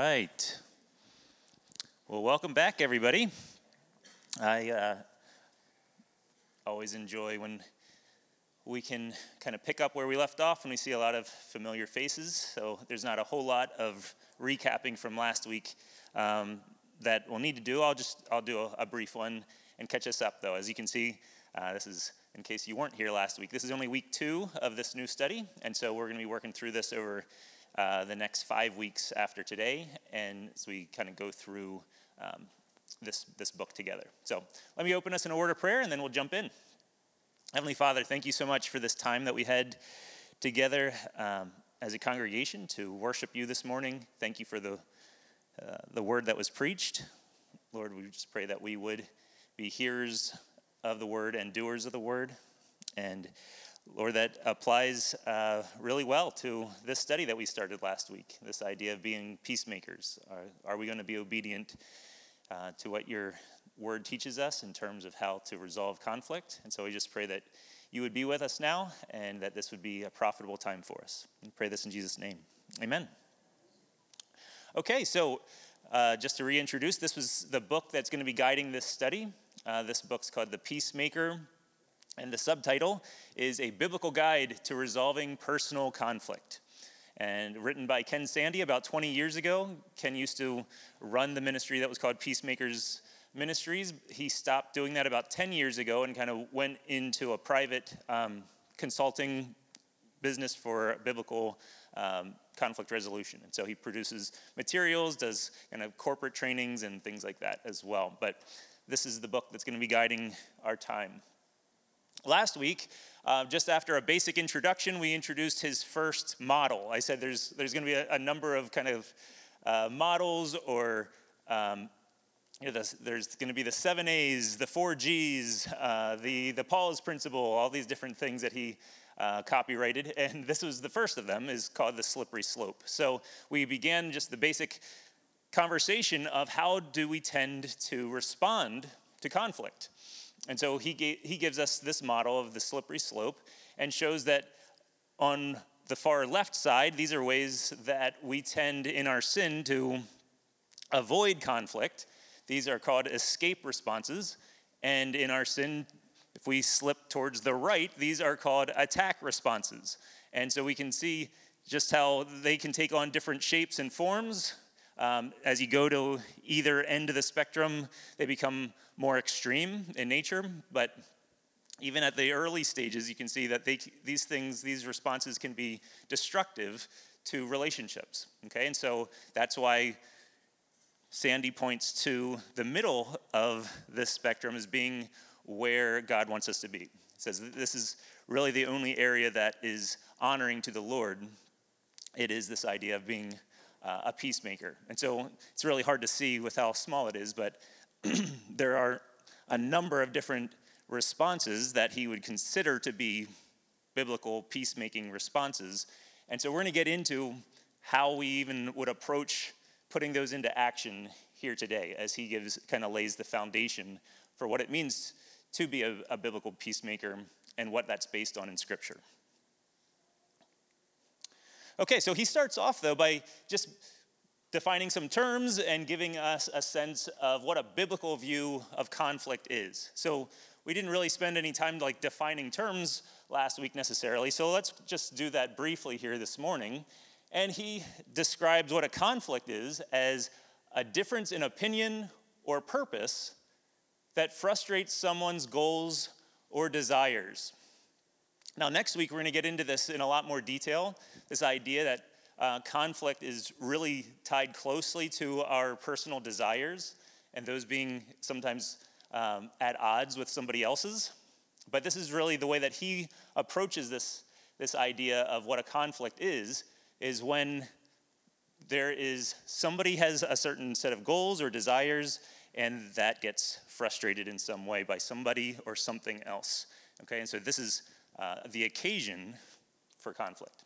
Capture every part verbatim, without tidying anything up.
right. Well, welcome back, everybody. I uh, always enjoy when we can kind of pick up where we left off when we see a lot of familiar faces. So there's not a whole lot of recapping from last week um, that we'll need to do. I'll just I'll do a, a brief one and catch us up, though. As you can see, uh, this is, in case you weren't here last week, this is only week two of this new study, and so we're going to be working through this over Uh, the next five weeks after today, and as we kind of go through um, this this book together. So let me open us in a word of prayer, and then we'll jump in. Heavenly Father, thank you so much for this time that we had together um, as a congregation to worship you this morning. Thank you for the uh, the word that was preached. Lord, we just pray that we would be hearers of the word and doers of the word, and Lord, that applies uh, really well to this study that we started last week, this idea of being peacemakers. Are, are we going to be obedient uh, to what your word teaches us in terms of how to resolve conflict? And so we just pray that you would be with us now and that this would be a profitable time for us. We pray this in Jesus' name. Amen. Okay, so uh, just to reintroduce, this was the book that's going to be guiding this study. Uh, this book's called The Peacemaker. And the subtitle is A Biblical Guide to Resolving Personal Conflict. And written by Ken Sande about twenty years ago. Ken used to run the ministry that was called Peacemakers Ministries. He stopped doing that about ten years ago and kind of went into a private um, consulting business for biblical um, conflict resolution. And so he produces materials, does kind of corporate trainings and things like that as well. But this is the book that's going to be guiding our time. Last week, uh, just after a basic introduction, we introduced his first model. I said there's there's going to be a, a number of kind of uh, models, or um, you know, the, there's going to be the seven A's, the four G's, uh, the the Paul's principle, all these different things that he uh, copyrighted. And this was the first of them, is called the slippery slope. So we began just the basic conversation of how do we tend to respond to conflict. And so he gave, he gives us this model of the slippery slope and shows that on the far left side, these are ways that we tend in our sin to avoid conflict. These are called escape responses. And in our sin, if we slip towards the right, these are called attack responses. And so we can see just how they can take on different shapes and forms. Um, as you go to either end of the spectrum, they become more extreme in nature. But even at the early stages, you can see that they, these things, these responses can be destructive to relationships. Okay, and so that's why Sande points to the middle of this spectrum as being where God wants us to be. He says this is really the only area that is honoring to the Lord. It is this idea of being Uh, a peacemaker. And so it's really hard to see with how small it is, but there are a number of different responses that he would consider to be biblical peacemaking responses. And so we're going to get into how we even would approach putting those into action here today, as he gives kind of lays the foundation for what it means to be a, a biblical peacemaker and what that's based on in Scripture. Okay, so he starts off, though, by just defining some terms and giving us a sense of what a biblical view of conflict is. So we didn't really spend any time like defining terms last week necessarily, so let's just do that briefly here this morning. And he describes what a conflict is as a difference in opinion or purpose that frustrates someone's goals or desires. Now, next week, we're going to get into this in a lot more detail, this idea that uh, conflict is really tied closely to our personal desires, and those being sometimes um, at odds with somebody else's. But this is really the way that he approaches this, this idea of what a conflict is, is when there is somebody has a certain set of goals or desires, and that gets frustrated in some way by somebody or something else. Okay, and so this is Uh, the occasion for conflict.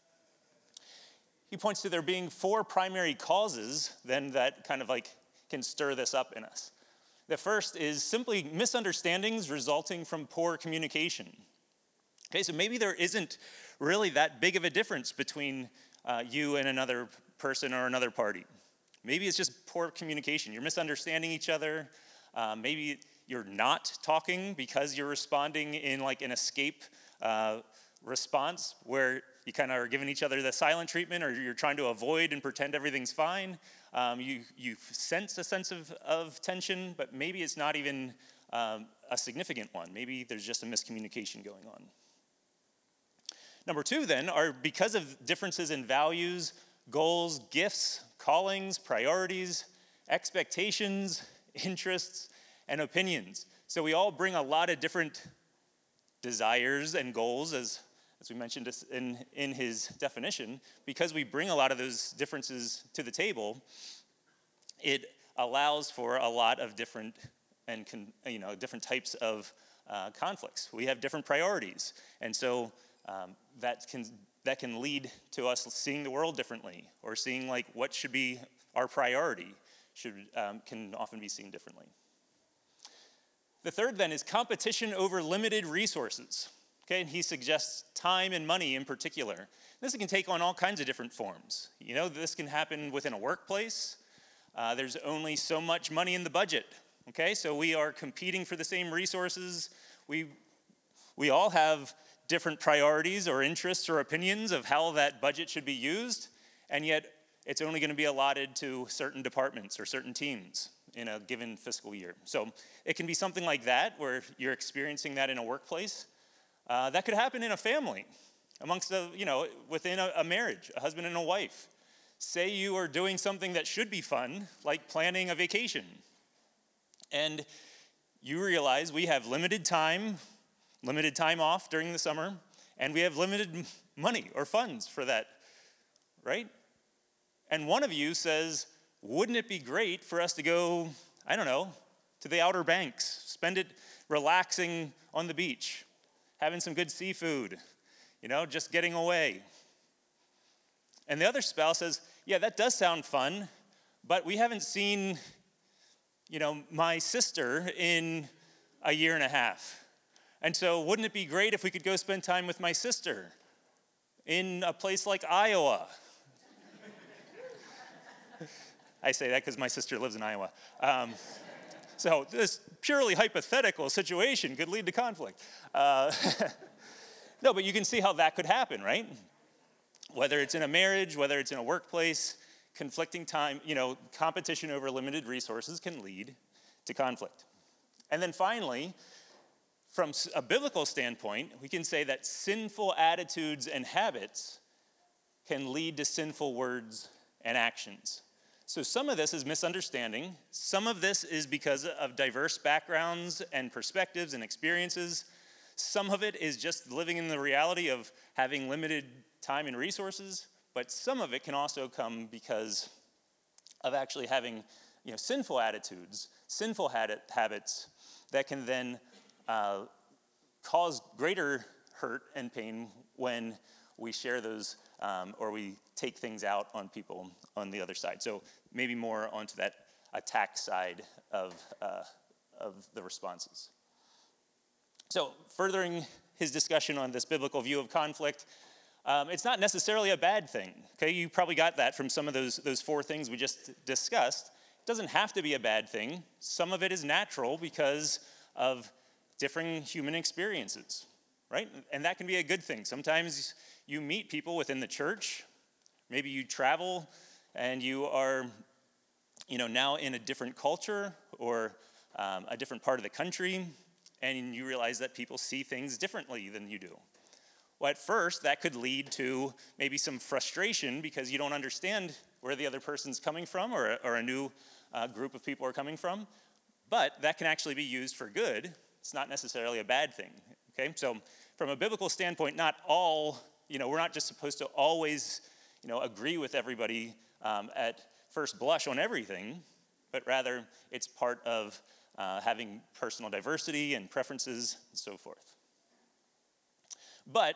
He points to there being four primary causes then that kind of like can stir this up in us. The first is simply misunderstandings resulting from poor communication. Okay, so maybe there isn't really that big of a difference between uh, you and another person or another party. maybe it's just poor communication. You're misunderstanding each other. Uh, maybe you're not talking because you're responding in like an escape uh, response where you kind of are giving each other the silent treatment, or you're trying to avoid and pretend everything's fine. Um, you you sense a sense of, of tension, but maybe it's not even um, a significant one. Maybe there's just a miscommunication going on. Number two, then, are because of differences in values, goals, gifts, callings, priorities, expectations, interests, and opinions. So we all bring a lot of different desires and goals, as, as we mentioned in, in his definition. Because we bring a lot of those differences to the table, it allows for a lot of different and con, you know different types of uh, conflicts. We have different priorities, and so um, that can that can lead to us seeing the world differently, or seeing like what should be our priority should um, can often be seen differently. The third then is competition over limited resources. Okay, and he suggests time and money in particular. This can take on all kinds of different forms. You know, this can happen within a workplace. Uh, there's only so much money in the budget. Okay, so we are competing for the same resources. We we all have different priorities or interests or opinions of how that budget should be used, and yet it's only going to be allotted to certain departments or certain teams in a given fiscal year. So it can be something like that, where you're experiencing that in a workplace. Uh, that could happen in a family, amongst a, you know, within a, a marriage, a husband and a wife. Say you are doing something that should be fun, like planning a vacation, and you realize we have limited time, limited time off during the summer, and we have limited money or funds for that, right? And one of you says, wouldn't it be great for us to go, I don't know, to the Outer Banks, spend it relaxing on the beach, having some good seafood, you know, just getting away. And the other spouse says, yeah, that does sound fun, but we haven't seen, you know, my sister in a year and a half. And so wouldn't it be great if we could go spend time with my sister in a place like Iowa? I say that because my sister lives in Iowa. Um, so this purely hypothetical situation could lead to conflict. Uh, no, but you can see how that could happen, right? Whether it's in a marriage, whether it's in a workplace, conflicting time, you know, competition over limited resources can lead to conflict. And then finally, from a biblical standpoint, we can say that sinful attitudes and habits can lead to sinful words and actions. So some of this is misunderstanding. Some of this is because of diverse backgrounds and perspectives and experiences. Some of it is just living in the reality of having limited time and resources. But some of it can also come because of actually having, you know, sinful attitudes, sinful habits that can then uh, cause greater hurt and pain when we share those um, or we take things out on people on the other side. So maybe more onto that attack side of, uh, of the responses. So furthering his discussion on this biblical view of conflict, um, it's not necessarily a bad thing. Okay, you probably got that from some of those, those four things we just discussed. It doesn't have to be a bad thing. Some of it is natural because of differing human experiences, right? And that can be a good thing. Sometimes you meet people within the church. Maybe you travel and you are, you know, now in a different culture or um, a different part of the country, and you realize that people see things differently than you do. Well, at first, that could lead to maybe some frustration because you don't understand where the other person's coming from, or, or a new uh, group of people are coming from. But that can actually be used for good. It's not necessarily a bad thing. Okay, so from a biblical standpoint, not all, you know, we're not just supposed to always, you know, agree with everybody um, at first blush on everything, but rather it's part of uh, having personal diversity and preferences and so forth. But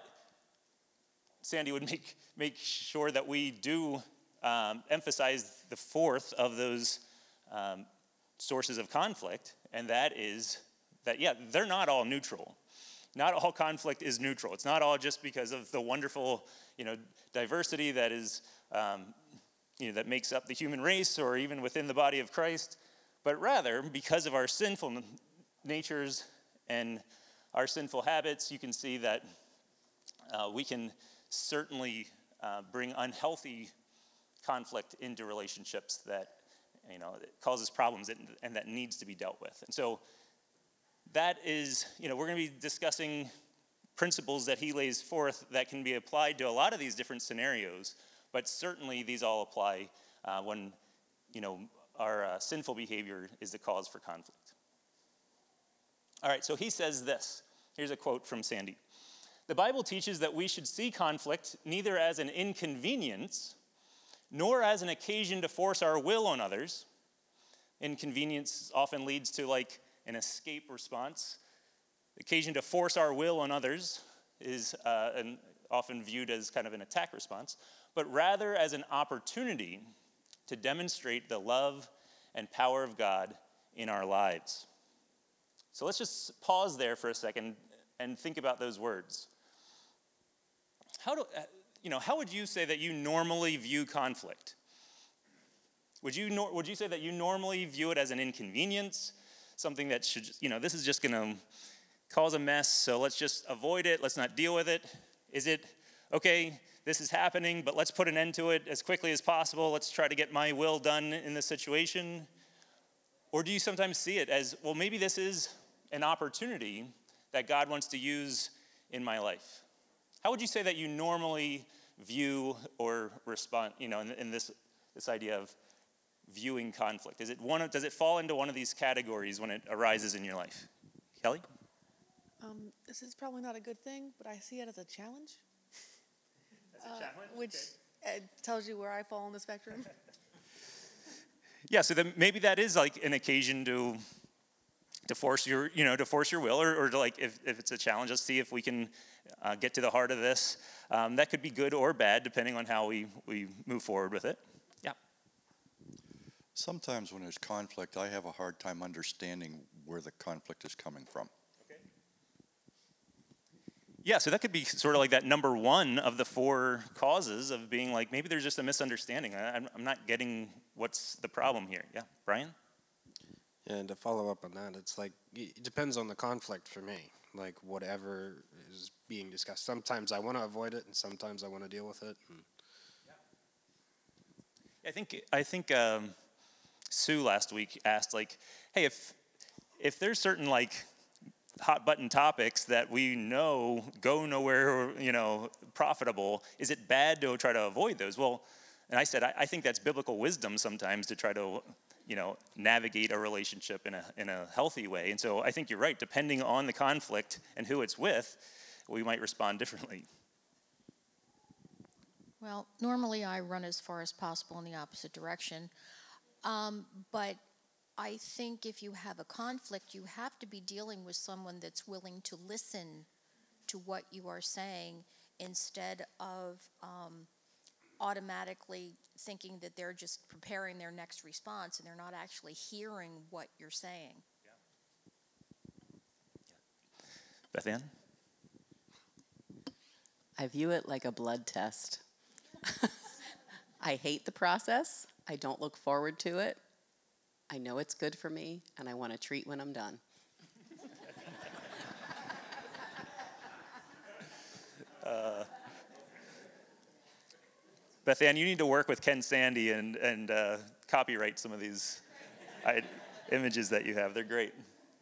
Sandy would make make sure that we do um, emphasize the fourth of those um, sources of conflict, and that is that, yeah, they're not all neutral. Not all conflict is neutral. It's not all just because of the wonderful, you know, diversity that is, um, you know, that makes up the human race or even within the body of Christ, but rather because of our sinful natures and our sinful habits, you can see that uh, we can certainly uh, bring unhealthy conflict into relationships that, you know, it causes problems and, and that needs to be dealt with. And so that is, you know, we're going to be discussing principles that he lays forth that can be applied to a lot of these different scenarios, but certainly these all apply uh, when, you know, our uh, sinful behavior is the cause for conflict. All right, so he says this. Here's a quote from Sandy. The Bible teaches that we should see conflict neither as an inconvenience nor as an occasion to force our will on others. Inconvenience often leads to like an escape response. The occasion to force our will on others is uh, an, often viewed as kind of an attack response, but rather as an opportunity to demonstrate the love and power of God in our lives. So let's just pause there for a second and think about those words. How do, you know, how would you say that you normally view conflict? Would you, nor, would you say that you normally view it as an inconvenience, something that should, you know, this is just going to cause a mess, so let's just avoid it, let's not deal with it? Is it, okay, this is happening, but let's put an end to it as quickly as possible, let's try to get my will done in this situation? Or do you sometimes see it as, well, maybe this is an opportunity that God wants to use in my life? How would you say that you normally view or respond, you know, in, in this, this idea of viewing conflict? Is it one of, does it fall into one of these categories when it arises in your life? Kelly? Um, this is probably not a good thing, but I see it as a challenge. As a challenge? Uh, which okay. It tells you where I fall on the spectrum. Yeah, so then maybe that is like an occasion to to force your, you know, to force your will, or, or to like, if, if it's a challenge, let's see if we can uh, get to the heart of this. Um, that could be good or bad, depending on how we, we move forward with it. Yeah. Sometimes when there's conflict, I have a hard time understanding where the conflict is coming from. Okay. Yeah, so that could be sort of like that number one of the four causes of being like, maybe there's just a misunderstanding. I, I'm, I'm not getting what's the problem here. Yeah, Brian? Yeah, and to follow up on that, it's like, it depends on the conflict for me. Like, whatever is being discussed. Sometimes I want to avoid it, and sometimes I want to deal with it. And I think I think um, Sue last week asked, like, hey, if if there's certain like hot button topics that we know go nowhere, you know, profitable, is it bad to try to avoid those? Well, and I said I, I think that's biblical wisdom sometimes to try to, you know, navigate a relationship in a in a healthy way. And so I think you're right. Depending on the conflict and who it's with, we might respond differently. Well, normally I run as far as possible in the opposite direction. Um, but I think if you have a conflict, you have to be dealing with someone that's willing to listen to what you are saying instead of um, automatically thinking that they're just preparing their next response and they're not actually hearing what you're saying. Yeah. Beth Ann? I view it like a blood test. I hate the process. I don't look forward to it. I know it's good for me, and I want a treat when I'm done. uh, Beth Ann, you need to work with Ken Sandy and, and uh, copyright some of these I, images that you have. They're great.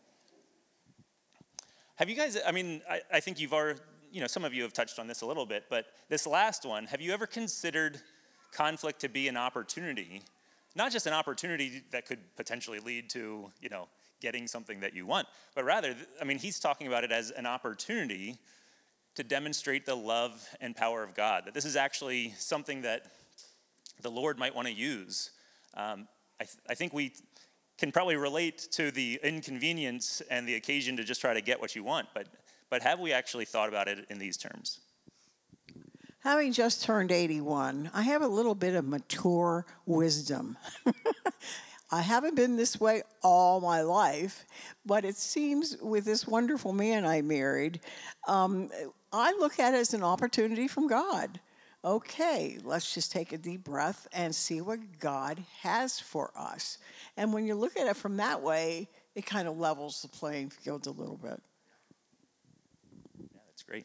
Have you guys, I mean, I, I think you've already, you know, some of you have touched on this a little bit, but this last one, have you ever considered conflict to be an opportunity? Not just an opportunity that could potentially lead to, you know, getting something that you want, but rather, I mean, he's talking about it as an opportunity to demonstrate the love and power of God, that this is actually something that the Lord might want to use. Um, I, th- I think we can probably relate to the inconvenience and the occasion to just try to get what you want, but but have we actually thought about it in these terms? Having just turned eighty-one, I have a little bit of mature wisdom. I haven't been this way all my life, but it seems with this wonderful man I married, um, I look at it as an opportunity from God. okay, let's just take a deep breath and see what God has for us. And when you look at it from that way, it kind of levels the playing field a little bit. Yeah, that's great.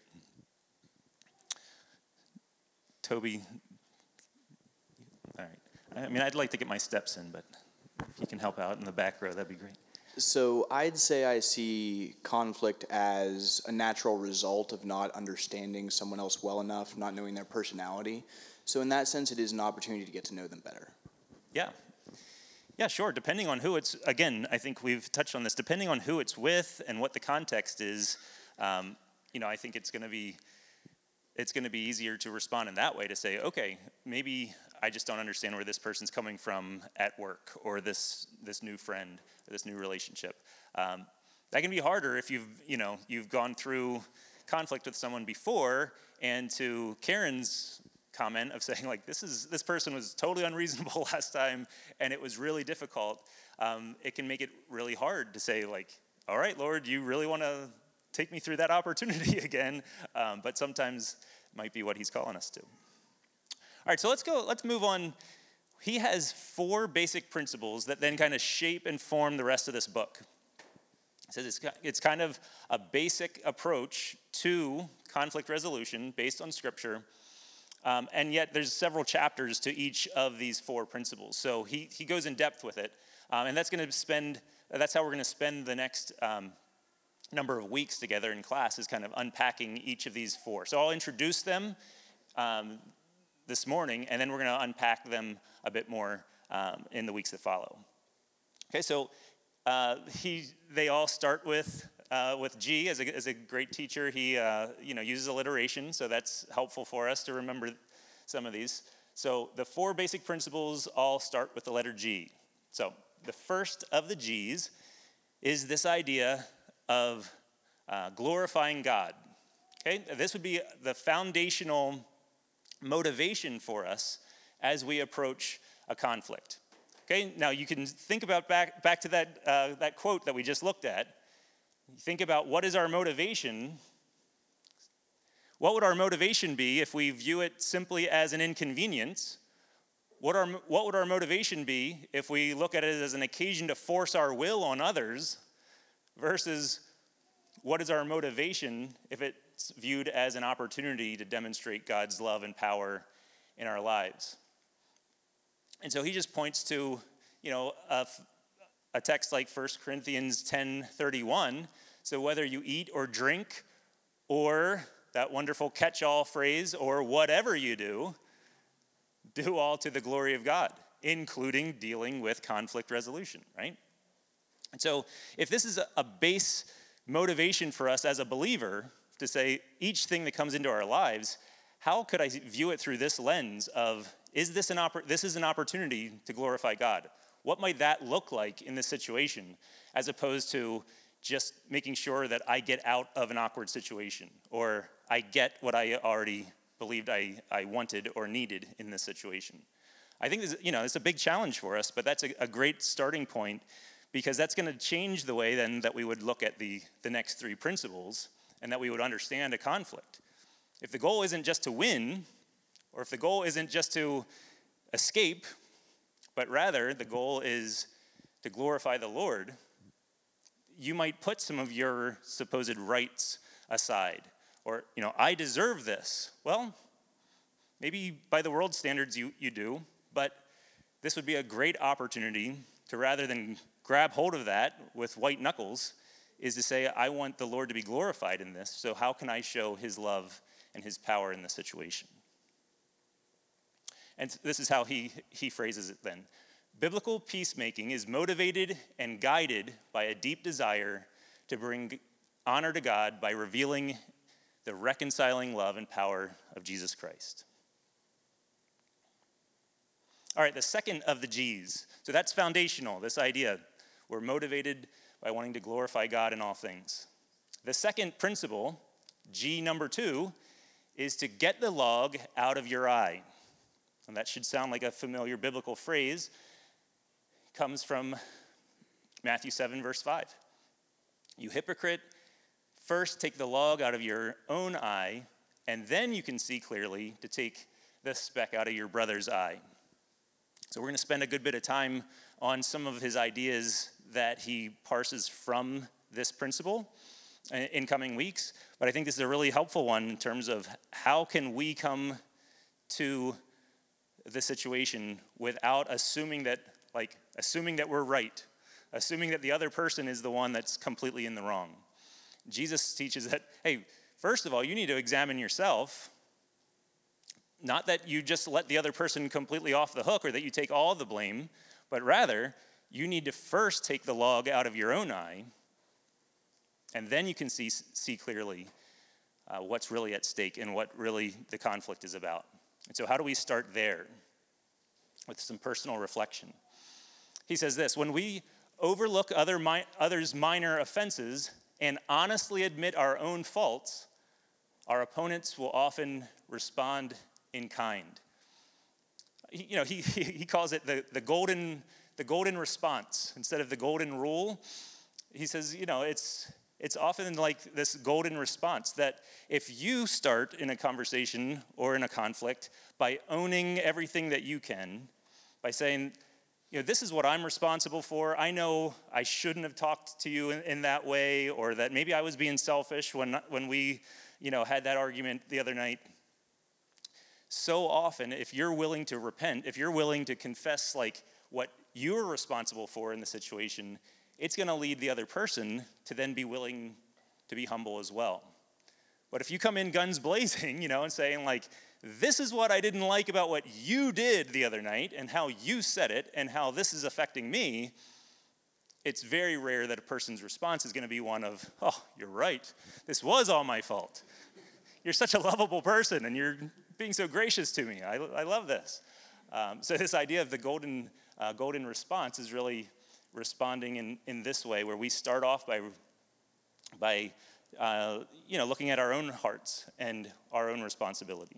Toby, all right. I mean, I'd like to get my steps in, but if you can help out in the back row, that'd be great. So I'd say I see conflict as a natural result of not understanding someone else well enough, not knowing their personality. So in that sense, it is an opportunity to get to know them better. Yeah. Yeah, sure. Depending on who it's, again, I think we've touched on this, depending on who it's with and what the context is, um, you know, I think it's going to be, it's going to be easier to respond in that way, to say, okay, maybe I just don't understand where this person's coming from at work, or this this new friend, or this new relationship. Um, that can be harder if you've, you know, you've gone through conflict with someone before, and to Karen's comment of saying, like, this is this person was totally unreasonable last time, and it was really difficult. Um, it can make it really hard to say, like, all right, Lord, you really want to take me through that opportunity again, um, but sometimes it might be what he's calling us to. All right, so let's go, let's move on. He has four basic principles that then kind of shape and form the rest of this book. He says it's, it's kind of a basic approach to conflict resolution based on Scripture, um, and yet there's several chapters to each of these four principles. So he, he goes in depth with it, um, and that's going to spend, that's how we're going to spend the next um, number of weeks together in class, is kind of unpacking each of these four. So I'll introduce them um, this morning, and then we're going to unpack them a bit more um, in the weeks that follow. Okay, so uh, he they all start with uh, with G as a as a great teacher. He uh, you know uses alliteration, so that's helpful for us to remember some of these. So the four basic principles all start with the letter G. So the first of the G's is this idea of uh, glorifying God. Okay, this would be the foundational motivation for us as we approach a conflict. Okay, now you can think about back back to that uh, that quote that we just looked at. Think about, what is our motivation? What would our motivation be if we view it simply as an inconvenience? What our what would our motivation be if we look at it as an occasion to force our will on others? Versus, what is our motivation if it's viewed as an opportunity to demonstrate God's love and power in our lives? And so he just points to, you know, a, a text like First Corinthians ten thirty-one. So whether you eat or drink, or that wonderful catch-all phrase, or whatever you do, do all to the glory of God, including dealing with conflict resolution, right? And so if this is a, a base motivation for us as a believer to say each thing that comes into our lives, how could I view it through this lens of, is this an oppor- this is an opportunity to glorify God? What might that look like in this situation, as opposed to just making sure that I get out of an awkward situation, or I get what I already believed I, I wanted or needed in this situation? I think this, you know, it's a big challenge for us, but that's a, a great starting point, because that's going to change the way then that we would look at the, the next three principles, and that we would understand a conflict. If the goal isn't just to win, or if the goal isn't just to escape, but rather the goal is to glorify the Lord, you might put some of your supposed rights aside. Or, you know, I deserve this. Well, maybe by the world standards you, you do, but this would be a great opportunity to, rather than grab hold of that with white knuckles, is to say, I want the Lord to be glorified in this, so how can I show his love and his power in this situation? And this is how he, he phrases it then. Biblical peacemaking is motivated and guided by a deep desire to bring honor to God by revealing the reconciling love and power of Jesus Christ. All right, the second of the G's. So that's foundational, this idea. We're motivated by wanting to glorify God in all things. The second principle, G number two, is to get the log out of your eye. And that should sound like a familiar biblical phrase. It comes from Matthew seven, verse five. You hypocrite, first take the log out of your own eye, and then you can see clearly to take the speck out of your brother's eye. So we're going to spend a good bit of time on some of his ideas that he parses from this principle in coming weeks. But I think this is a really helpful one in terms of how can we come to the situation without assuming that, like, assuming that we're right, assuming that the other person is the one that's completely in the wrong. Jesus teaches that, hey, first of all, you need to examine yourself. Not that you just let the other person completely off the hook or that you take all the blame, but rather you need to first take the log out of your own eye, and then you can see, see clearly uh, what's really at stake and what really the conflict is about. And so how do we start there? With some personal reflection. He says this: when we overlook other mi- others' minor offenses and honestly admit our own faults, our opponents will often respond in kind. He, you know, he, he calls it the, the golden the golden response instead of the golden rule. He says, you know, it's it's often like this golden response that if you start in a conversation or in a conflict by owning everything that you can, by saying, you know, this is what I'm responsible for. I know I shouldn't have talked to you in, in that way, or that maybe I was being selfish when when we, you know, had that argument the other night. So often, if you're willing to repent, if you're willing to confess like what you're responsible for in the situation, it's going to lead the other person to then be willing to be humble as well. But if you come in guns blazing, you know, and saying like, this is what I didn't like about what you did the other night and how you said it and how this is affecting me, it's very rare that a person's response is going to be one of, oh, you're right. This was all my fault. You're such a lovable person and you're being so gracious to me. I, I love this. Um, so this idea of the golden uh, golden response is really responding in, in this way, where we start off by, by uh, you know, looking at our own hearts and our own responsibility.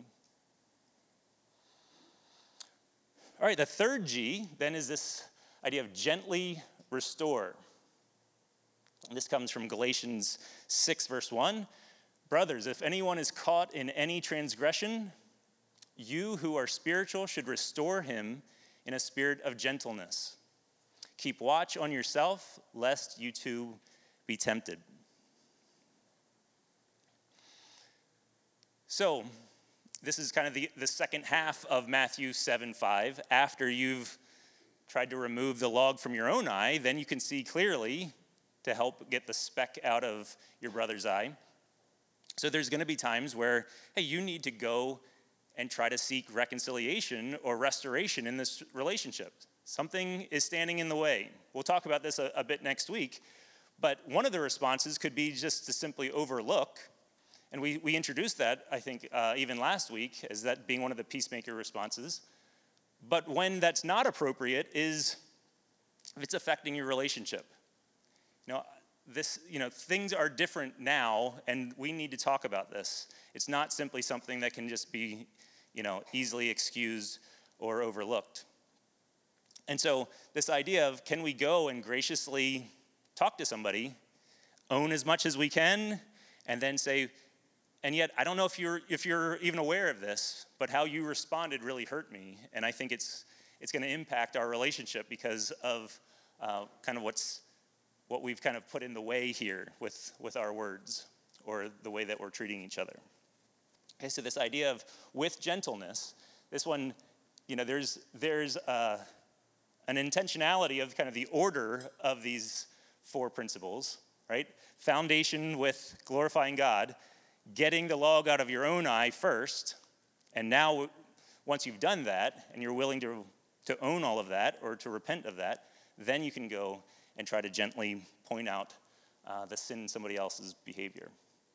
All right, the third G then is this idea of gently restore. And this comes from Galatians six, verse one. Brothers, if anyone is caught in any transgression, you who are spiritual should restore him in a spirit of gentleness. Keep watch on yourself, lest you too be tempted. So, this is kind of the, the second half of Matthew seven five. After you've tried to remove the log from your own eye, then you can see clearly to help get the speck out of your brother's eye. So there's going to be times where, hey, you need to go and try to seek reconciliation or restoration in this relationship. Something is standing in the way. We'll talk about this a, a bit next week, but one of the responses could be just to simply overlook. And we, we introduced that, I think, uh, even last week, as that being one of the peacemaker responses. But when that's not appropriate is if it's affecting your relationship. You know, this, you know, things are different now, and we need to talk about this. It's not simply something that can just be, you know, easily excused or overlooked. And so this idea of can we go and graciously talk to somebody, own as much as we can, and then say, and yet I don't know if you're if you're even aware of this, but how you responded really hurt me, and I think it's it's going to impact our relationship because of uh, kind of what's what we've kind of put in the way here with with our words or the way that we're treating each other. Okay, so this idea of with gentleness, this one, you know, there's there's uh, an intentionality of kind of the order of these four principles, right? Foundation with glorifying God, getting the log out of your own eye first, and now once you've done that and you're willing to to own all of that or to repent of that, then you can go and try to gently point out uh, the sin in somebody else's behavior.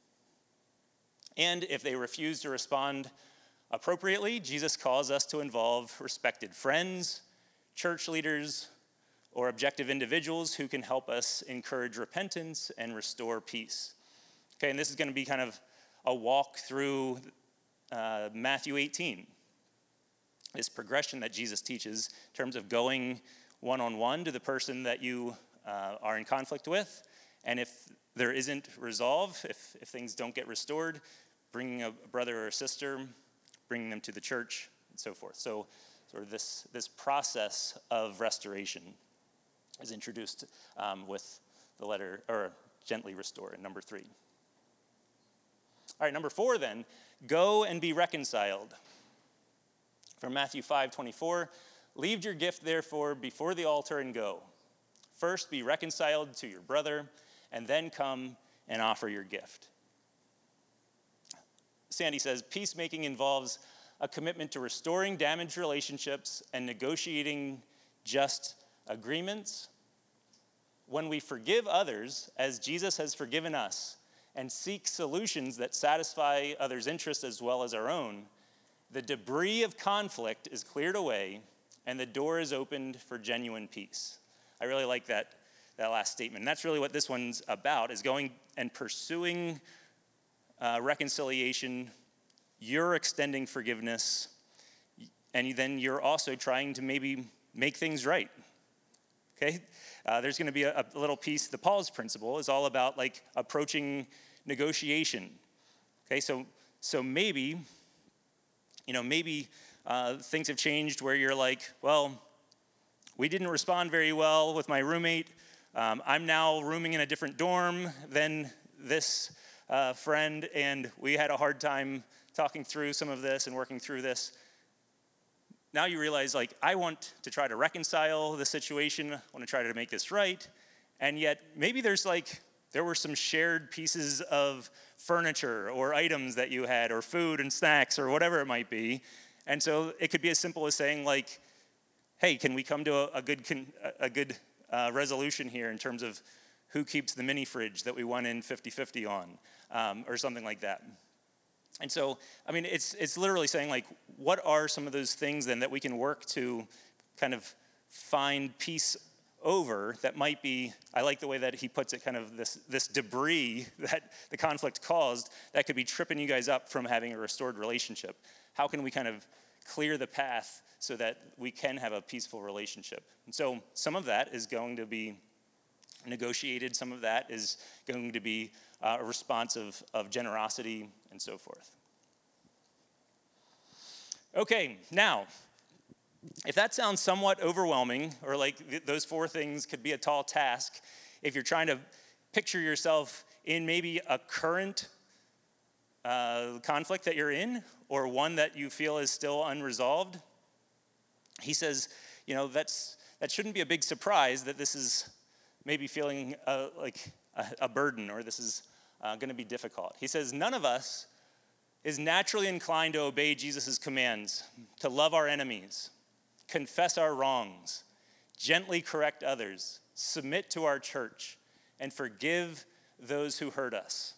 And if they refuse to respond appropriately, Jesus calls us to involve respected friends, church leaders, or objective individuals who can help us encourage repentance and restore peace. Okay, and this is going to be kind of a walk through uh, Matthew eighteen, this progression that Jesus teaches in terms of going one-on-one to the person that you uh, are in conflict with, and if there isn't resolve, if, if things don't get restored, bringing a brother or a sister, bringing them to the church, and so forth. So sort of this, this process of restoration is introduced um, with the letter, or gently restore in number three. All right, number four then, go and be reconciled. From Matthew five twenty-four, leave your gift therefore before the altar and go. First be reconciled to your brother, and then come and offer your gift. Sandy says, peacemaking involves a commitment to restoring damaged relationships and negotiating just agreements. When we forgive others, as Jesus has forgiven us, and seek solutions that satisfy others' interests as well as our own, the debris of conflict is cleared away, and the door is opened for genuine peace. I really like that, that last statement. And that's really what this one's about, is going and pursuing uh, reconciliation. You're extending forgiveness, and then you're also trying to maybe make things right. Okay? Uh, there's going to be a, a little piece, the Pause principle is all about like approaching negotiation. Okay, so so maybe, you know, maybe uh, things have changed where you're like, well, we didn't respond very well with my roommate. Um, I'm now rooming in a different dorm than this uh, friend, and we had a hard time talking through some of this and working through this. Now you realize, like, I want to try to reconcile the situation, I want to try to make this right, and yet maybe there's like, there were some shared pieces of furniture or items that you had, or food and snacks, or whatever it might be, and so it could be as simple as saying, like, hey, can we come to a, a good con, a good uh, resolution here in terms of who keeps the mini fridge that we went in fifty-fifty on, um, or something like that. And so, I mean, it's it's literally saying, like, what are some of those things then that we can work to kind of find peace over that might be, I like the way that he puts it, kind of this, this debris that the conflict caused that could be tripping you guys up from having a restored relationship. How can we kind of clear the path so that we can have a peaceful relationship? And so some of that is going to be negotiated. Some of that is going to be uh, a response of, of generosity and so forth. Okay, now, if that sounds somewhat overwhelming, or like th- those four things could be a tall task, if you're trying to picture yourself in maybe a current uh, conflict that you're in, or one that you feel is still unresolved, he says, you know, that's that shouldn't be a big surprise that this is maybe feeling uh, like a, a burden, or this is uh, going to be difficult. He says, none of us is naturally inclined to obey Jesus' commands, to love our enemies, confess our wrongs, gently correct others, submit to our church, and forgive those who hurt us.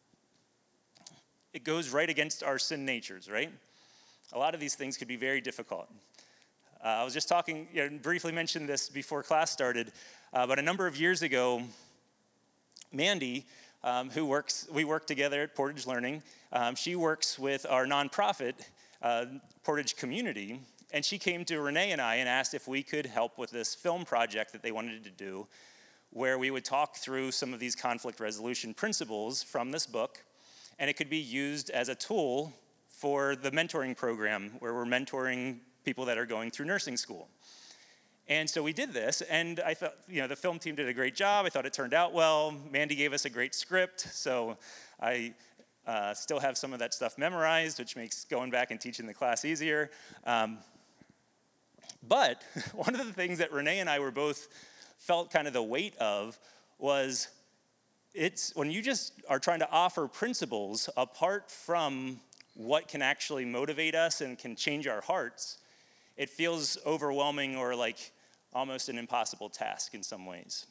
It goes right against our sin natures, right? A lot of these things could be very difficult. Uh, I was just talking, you know, briefly mentioned this before class started, uh, but a number of years ago, Mandy, um, who works, we work together at Portage Learning, um, she works with our nonprofit, uh, Portage Community, and she came to Renee and I and asked if we could help with this film project that they wanted to do, where we would talk through some of these conflict resolution principles from this book, and it could be used as a tool for the mentoring program, where we're mentoring people that are going through nursing school. And so we did this, and I thought, you know, the film team did a great job. I thought it turned out well. Mandy gave us a great script, so I uh, still have some of that stuff memorized, which makes going back and teaching the class easier. Um, but one of the things that Renee and I were both felt kind of the weight of was it's when you just are trying to offer principles apart from what can actually motivate us and can change our hearts, it feels overwhelming or like almost an impossible task in some ways.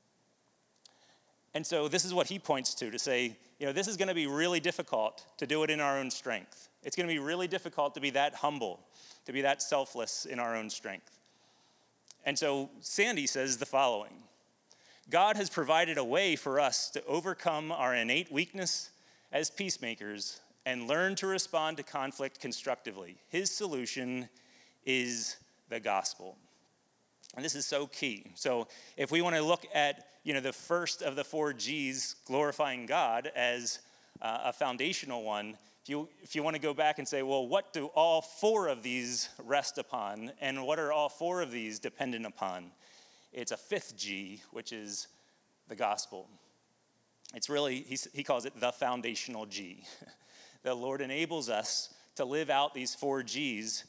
And so this is what he points to, to say, you know, this is going to be really difficult to do it in our own strength. It's going to be really difficult to be that humble, to be that selfless in our own strength. And so Sandy says the following: God has provided a way for us to overcome our innate weakness as peacemakers and learn to respond to conflict constructively. His solution is the gospel. And this is so key. So if we want to look at, you know, the first of the four G's, glorifying God, as uh, a foundational one, if you, if you want to go back and say, well, what do all four of these rest upon, and what are all four of these dependent upon? It's a fifth G, which is the gospel. It's really, he, he calls it the foundational G. The Lord enables us to live out these four G's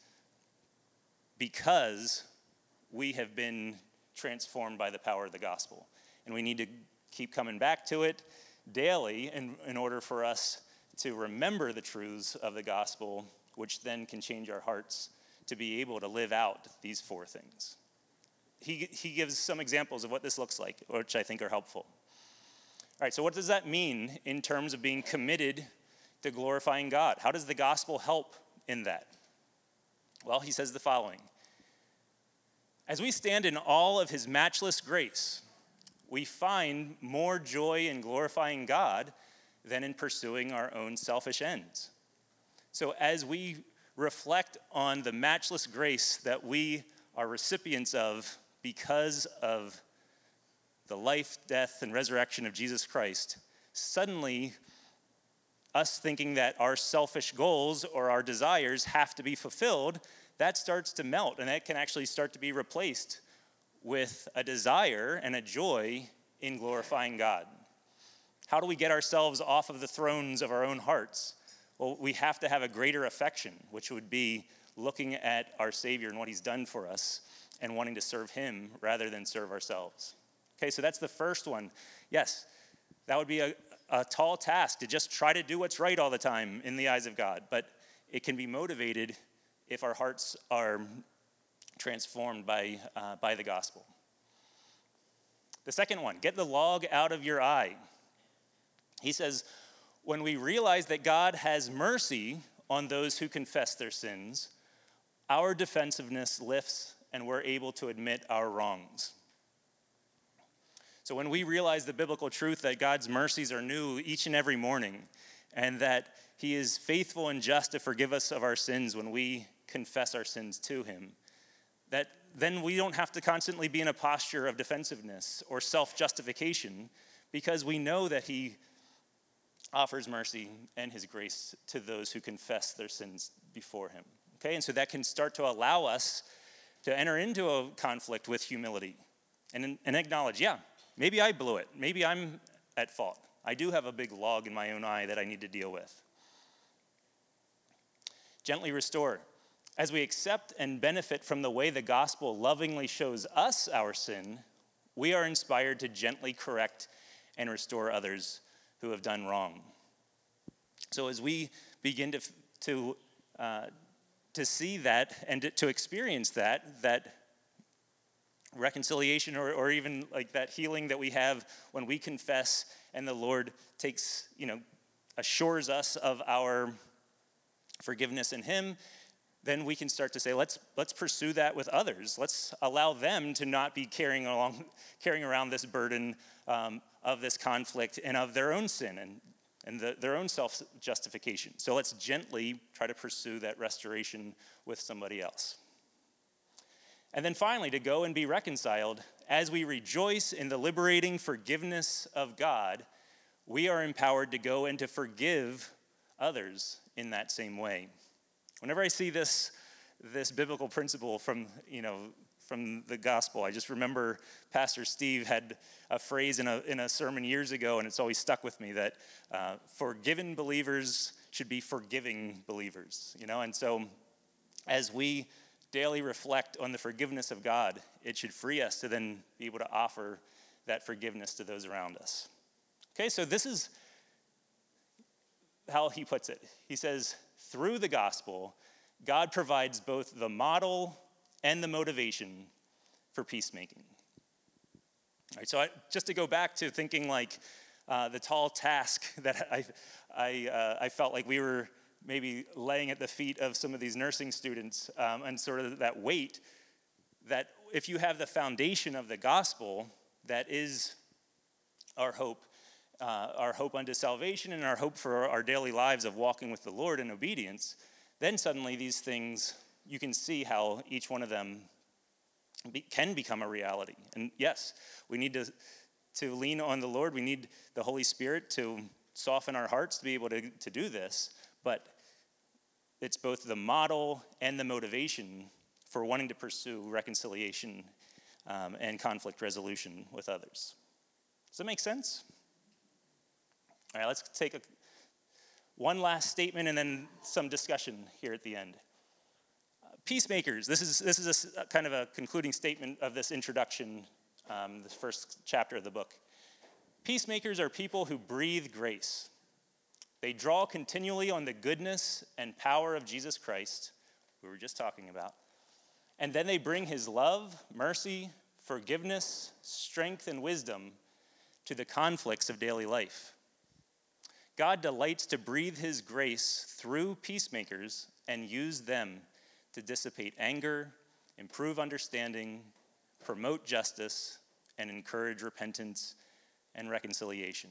because we have been transformed by the power of the gospel. And we need to keep coming back to it daily in, in order for us to remember the truths of the gospel, which then can change our hearts to be able to live out these four things. He, he gives some examples of what this looks like, which I think are helpful. All right, so what does that mean in terms of being committed to glorifying God? How does the gospel help in that? Well, he says the following. As we stand in awe of his matchless grace, we find more joy in glorifying God than in pursuing our own selfish ends. So as we reflect on the matchless grace that we are recipients of because of the life, death, and resurrection of Jesus Christ, suddenly us thinking that our selfish goals or our desires have to be fulfilled, that starts to melt, and that can actually start to be replaced with a desire and a joy in glorifying God. How do we get ourselves off of the thrones of our own hearts? Well, we have to have a greater affection, which would be looking at our Savior and what he's done for us and wanting to serve him rather than serve ourselves. Okay, so that's the first one. Yes, that would be a, a tall task to just try to do what's right all the time in the eyes of God, but it can be motivated if our hearts are transformed by, uh, by the gospel. The second one, get the log out of your eye. He says, when we realize that God has mercy on those who confess their sins, our defensiveness lifts and we're able to admit our wrongs. So when we realize the biblical truth that God's mercies are new each and every morning, and that he is faithful and just to forgive us of our sins when we confess our sins to him, that then we don't have to constantly be in a posture of defensiveness or self-justification, because we know that he offers mercy and his grace to those who confess their sins before him. Okay, and so that can start to allow us to enter into a conflict with humility and, and acknowledge, yeah, maybe I blew it. Maybe I'm at fault. I do have a big log in my own eye that I need to deal with. Gently restore. As we accept and benefit from the way the gospel lovingly shows us our sin, we are inspired to gently correct and restore others who have done wrong. So as we begin to to uh, to see that and to, to experience that, that reconciliation or, or even like that healing that we have when we confess and the Lord takes, you know, assures us of our forgiveness in him, then we can start to say, let's let's pursue that with others. Let's allow them to not be carrying along, carrying around this burden um, of this conflict and of their own sin and, and the, their own self-justification. So let's gently try to pursue that restoration with somebody else. And then finally, to go and be reconciled, as we rejoice in the liberating forgiveness of God, we are empowered to go and to forgive others in that same way. Whenever I see this, this biblical principle from, you know, from the gospel, I just remember Pastor Steve had a phrase in a in a sermon years ago, and it's always stuck with me, that uh, forgiven believers should be forgiving believers, you know? And so as we daily reflect on the forgiveness of God, it should free us to then be able to offer that forgiveness to those around us. Okay, so this is how he puts it. He says, through the gospel, God provides both the model and the motivation for peacemaking. All right, so I, just to go back to thinking like uh, the tall task that I, I, uh, I felt like we were maybe laying at the feet of some of these nursing students, um, and sort of that weight, that if you have the foundation of the gospel, that is our hope, uh, our hope unto salvation and our hope for our daily lives of walking with the Lord in obedience, then suddenly these things, you can see how each one of them be, can become a reality. And yes, we need to, to lean on the Lord. We need the Holy Spirit to soften our hearts to be able to, to do this. but it's both the model and the motivation for wanting to pursue reconciliation um, and conflict resolution with others. Does that make sense? All right, let's take a, one last statement and then some discussion here at the end. Uh, peacemakers, this is, this is a s a kind of a concluding statement of this introduction, um, the first chapter of the book. Peacemakers are people who breathe grace. They draw continually on the goodness and power of Jesus Christ, who we were just talking about, and then they bring his love, mercy, forgiveness, strength, and wisdom to the conflicts of daily life. God delights to breathe his grace through peacemakers and use them to dissipate anger, improve understanding, promote justice, and encourage repentance and reconciliation.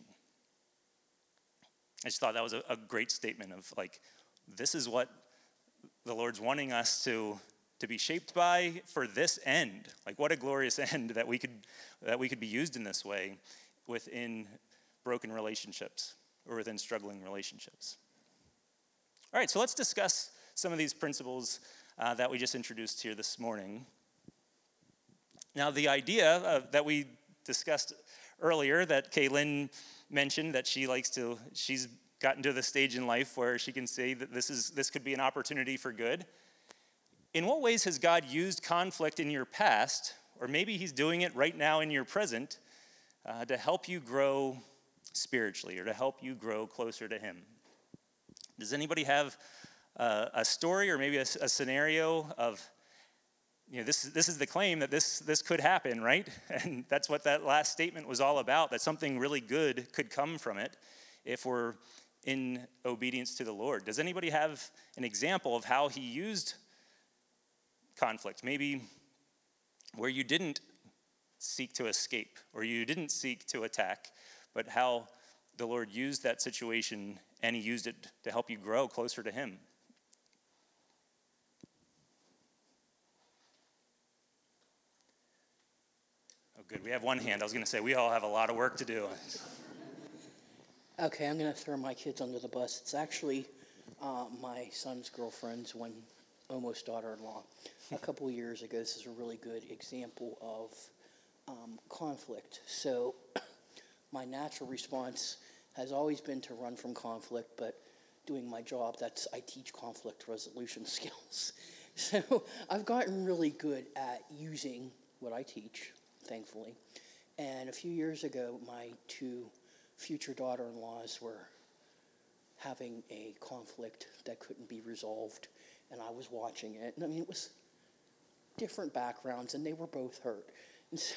I just thought that was a, a great statement of like, this is what the Lord's wanting us to, to be shaped by for this end. Like, what a glorious end that we could that we could be used in this way within broken relationships or within struggling relationships. All right, so let's discuss some of these principles uh, that we just introduced here this morning. Now, the idea uh, that we discussed earlier, that Kaylin mentioned, that she likes to, she's gotten to the stage in life where she can say that this is this could be an opportunity for good. In what ways has God used conflict in your past, or maybe he's doing it right now in your present, uh, to help you grow spiritually or to help you grow closer to him? Does anybody have uh, a story or maybe a, a scenario of, you know, this, this is the claim that this, this could happen, right? And that's what that last statement was all about, that something really good could come from it if we're in obedience to the Lord. Does anybody have an example of how he used conflict? Maybe where you didn't seek to escape or you didn't seek to attack, but how the Lord used that situation and he used it to help you grow closer to him. Oh, good. We have one hand. I was going to say, we all have a lot of work to do. Okay, I'm going to throw my kids under the bus. It's actually uh, my son's girlfriend's one almost daughter-in-law. A couple of years ago, this is a really good example of um, conflict. So my natural response has always been to run from conflict, but doing my job, that's I teach conflict resolution skills. So I've gotten really good at using what I teach, thankfully. And a few years ago, my two future daughter-in-laws were having a conflict that couldn't be resolved, and I was watching it. And I mean, it was different backgrounds, and they were both hurt. And so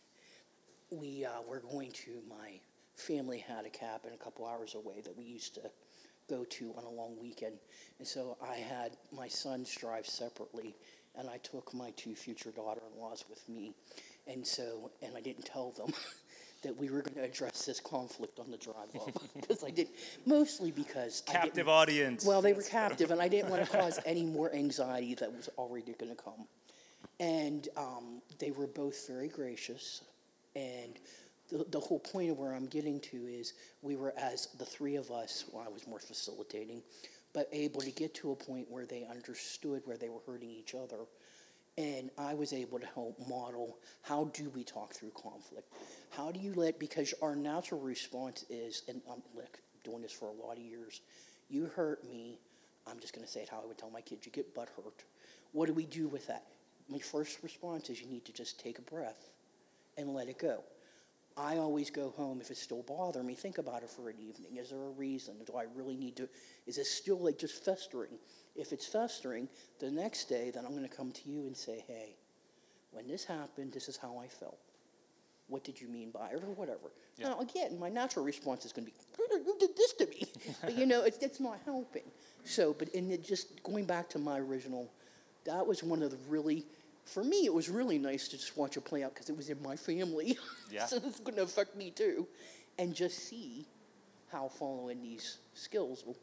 we uh, were going to, my family had a cabin a couple hours away that we used to go to on a long weekend. And so I had my sons drive separately, and I took my two future daughter-in-laws with me. And so, and I didn't tell them that we were going to address this conflict on the drive up, because I did, mostly because I Captive didn't- audience. Well, they were captive, and I didn't want to cause any more anxiety that was already going to come. And um, they were both very gracious, and the, the whole point of where I'm getting to is we were, as the three of us, well, I was more facilitating, but able to get to a point where they understood where they were hurting each other. And I was able to help model, how do we talk through conflict? How do you let, because our natural response is, and I'm like, doing this for a lot of years, you hurt me, I'm just going to say it how I would tell my kids, you get butt hurt. What do we do with that? My first response is you need to just take a breath and let it go. I always go home, if it's still bothering me, think about it for an evening. Is there a reason? Do I really need to, is it still like just festering? If it's festering, the next day, then I'm going to come to you and say, hey, when this happened, this is how I felt. What did you mean by it, or whatever? Yeah. Now, again, my natural response is going to be, you did this to me. But, you know, it's, it's not helping. So, but in it just going back to my original, that was one of the really, for me, it was really nice to just watch it play out because it was in my family. Yeah. So this is going to affect me too. And just see how following these skills will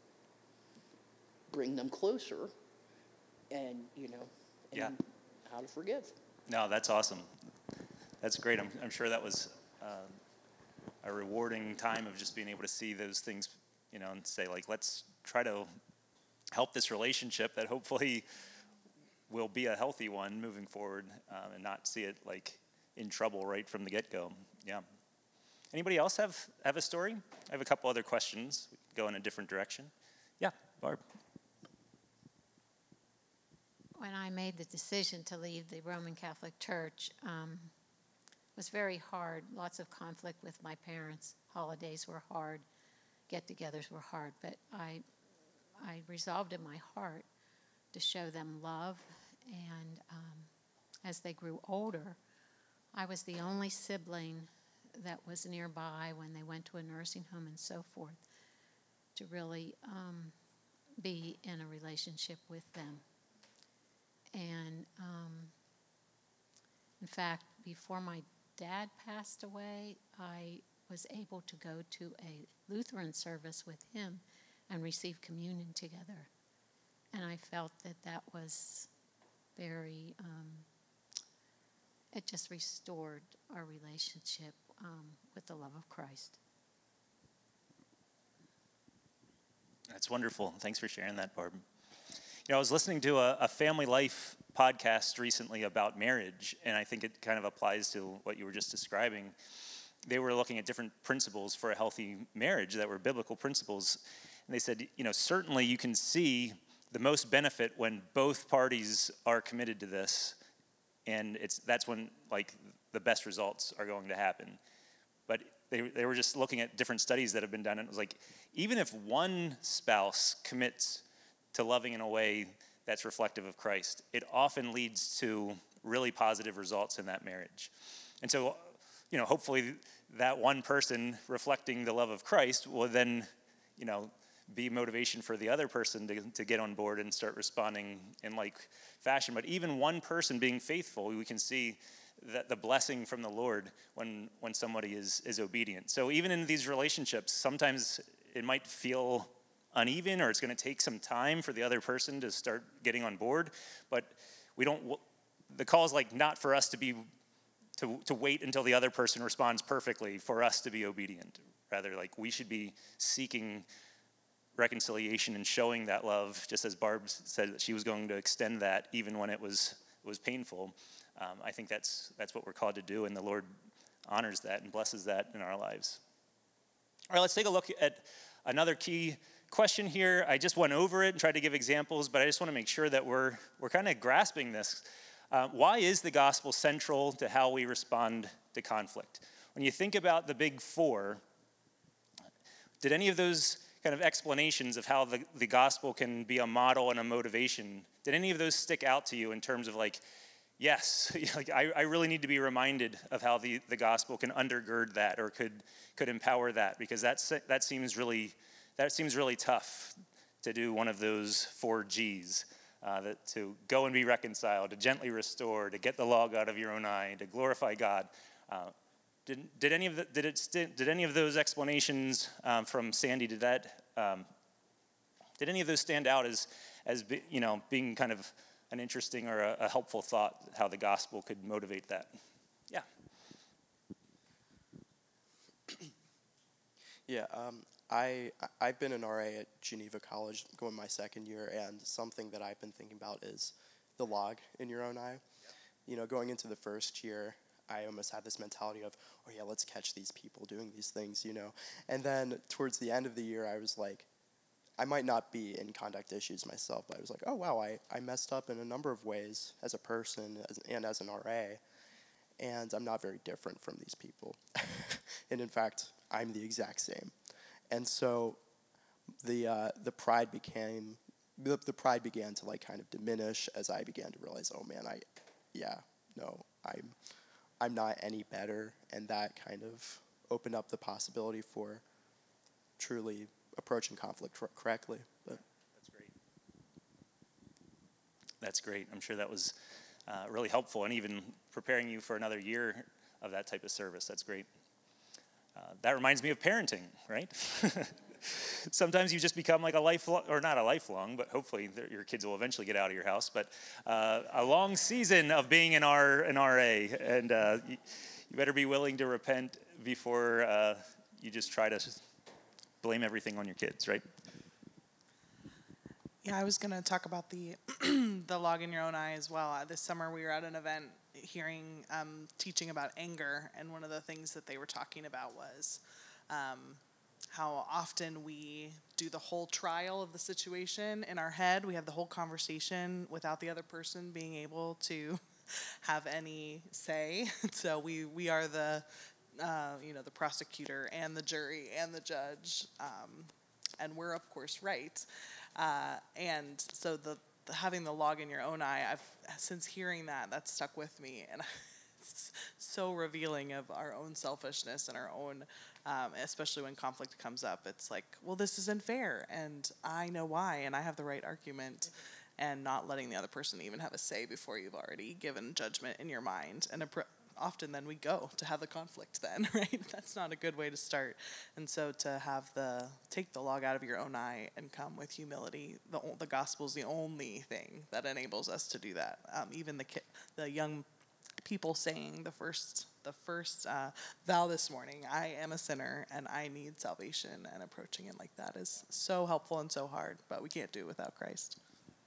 bring them closer and, you know, and Yeah. how to forgive. No, that's awesome. That's great. I'm, I'm sure that was uh, a rewarding time of just being able to see those things, you know, and say, like, let's try to help this relationship that hopefully will be a healthy one moving forward, um, and not see it like in trouble right from the get-go. Yeah. Anybody else have, have a story? I have a couple other questions. We can go in a different direction. Yeah, Barb. When I made the decision to leave the Roman Catholic Church, um, it was very hard. Lots of conflict with my parents. Holidays were hard. Get-togethers were hard. But I, I resolved in my heart to show them love. And um, as they grew older, I was the only sibling that was nearby when they went to a nursing home and so forth, to really um, be in a relationship with them. And um, in fact, before my dad passed away, I was able to go to a Lutheran service with him and receive communion together. And I felt that that was very, um, it just restored our relationship um, with the love of Christ. That's wonderful. Thanks for sharing that, Barb. You know, I was listening to a, a family life podcast recently about marriage, and I think it kind of applies to what you were just describing. They were looking at different principles for a healthy marriage that were biblical principles, and they said, you know, certainly you can see the most benefit when both parties are committed to this, and it's that's when like the best results are going to happen. But they they were just looking at different studies that have been done, and it was like, even if one spouse commits to loving in a way that's reflective of Christ, it often leads to really positive results in that marriage. And so, you know, hopefully that one person reflecting the love of Christ will then, you know, be motivation for the other person to, to get on board and start responding in like fashion. But even one person being faithful, we can see that the blessing from the Lord when when somebody is is obedient. So even in these relationships, sometimes it might feel uneven, or it's going to take some time for the other person to start getting on board. But we don't. The call is like not for us to be to to wait until the other person responds perfectly for us to be obedient. Rather, like we should be seeking reconciliation and showing that love, just as Barb said that she was going to extend that even when it was it was painful. Um, I think that's that's what we're called to do, and the Lord honors that and blesses that in our lives. All right, let's take a look at another key question here. I just went over it and tried to give examples, but I just want to make sure that we're we're kind of grasping this. Uh, why is the gospel central to how we respond to conflict? When you think about the big four, did any of those kind of explanations of how the, the gospel can be a model and a motivation, did any of those stick out to you in terms of like, yes, like I, I really need to be reminded of how the, the gospel can undergird that or could could empower that, because that's that seems really that seems really tough to do one of those four G's. Uh, that to go and be reconciled, to gently restore, to get the log out of your own eye, to glorify God. Uh, did did any of the, did it st- did any of those explanations um, from Sandy, did that um, did any of those stand out as as be, you know being kind of an interesting or a, a helpful thought, how the gospel could motivate that? Yeah. Yeah, um, I, I've been an R A at Geneva College, going my second year, and something that I've been thinking about is the log in your own eye. Yep. You know, going into the first year, I almost had this mentality of, oh yeah, let's catch these people doing these things, you know. And then towards the end of the year, I was like, I might not be in conduct issues myself, but I was like, oh wow, I, I messed up in a number of ways as a person as, and as an R A, and I'm not very different from these people. And in fact, I'm the exact same. And so the uh, the pride became the, the pride began to like kind of diminish as I began to realize, oh man, I yeah, no, I'm I'm not any better, and that kind of opened up the possibility for truly approaching conflict cor- correctly. But That's great. That's great. I'm sure that was uh, really helpful, and even preparing you for another year of that type of service. That's great. Uh, that reminds me of parenting, right? Sometimes you just become like a lifelong, or not a lifelong, but hopefully your kids will eventually get out of your house, but uh, a long season of being an, R, an R A, and uh, you, you better be willing to repent before uh, you just try to blame everything on your kids, right? Yeah, I was going to talk about the the log in your own eye as well. Uh, this summer we were at an event hearing um, teaching about anger, and one of the things that they were talking about was um, how often we do the whole trial of the situation in our head. We have the whole conversation without the other person being able to have any say. So we we are the uh, you know the prosecutor and the jury and the judge, um, and we're of course right. Uh, and so the, the having the log in your own eye, I've since hearing that, that's stuck with me, and it's so revealing of our own selfishness and our own, um, especially when conflict comes up. It's like, well, this isn't fair, and I know why, and I have the right argument, and not letting the other person even have a say before you've already given judgment in your mind. And appro- often then we go to have the conflict then, right? That's not a good way to start. And so to have the, take the log out of your own eye and come with humility, the, the gospel is the only thing that enables us to do that. Um, even the ki- the young people saying the first, the first uh, vow this morning, I am a sinner and I need salvation, and approaching it like that is so helpful and so hard, but we can't do it without Christ.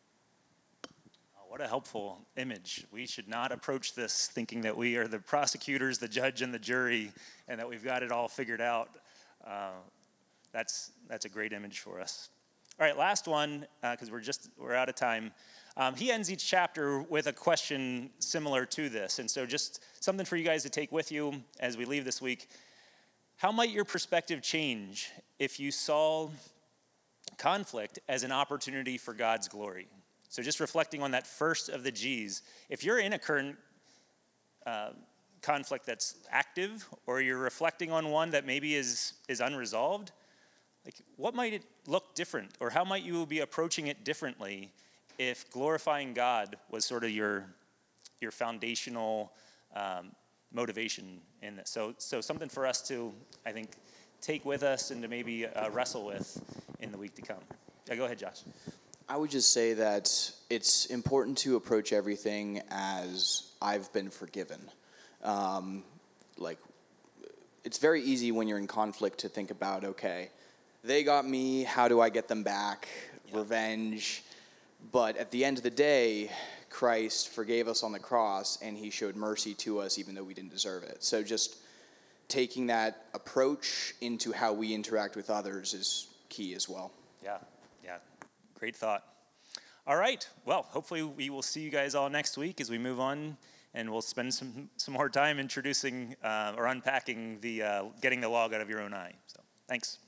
What a helpful image. We should not approach this thinking that we are the prosecutors, the judge, and the jury, and that we've got it all figured out. Uh, that's that's a great image for us. All right, last one, because uh, we're just we're out of time. Um, he ends each chapter with a question similar to this, and so just something for you guys to take with you as we leave this week. How might your perspective change if you saw conflict as an opportunity for God's glory? So just reflecting on that first of the G's, if you're in a current uh, conflict that's active, or you're reflecting on one that maybe is is unresolved, like what might it look different, or how might you be approaching it differently if glorifying God was sort of your your foundational um, motivation in this? So so something for us to, I think, take with us and to maybe uh, wrestle with in the week to come. Yeah, go ahead, Josh. I would just say that it's important to approach everything as I've been forgiven. Um, like, it's very easy when you're in conflict to think about, okay, they got me, how do I get them back? Yeah. Revenge. But at the end of the day, Christ forgave us on the cross, and he showed mercy to us even though we didn't deserve it. So just taking that approach into how we interact with others is key as well. Yeah, yeah. Great thought. All right. Well, hopefully we will see you guys all next week as we move on, and we'll spend some, some more time introducing uh, or unpacking the uh, getting the log out of your own eye. So thanks.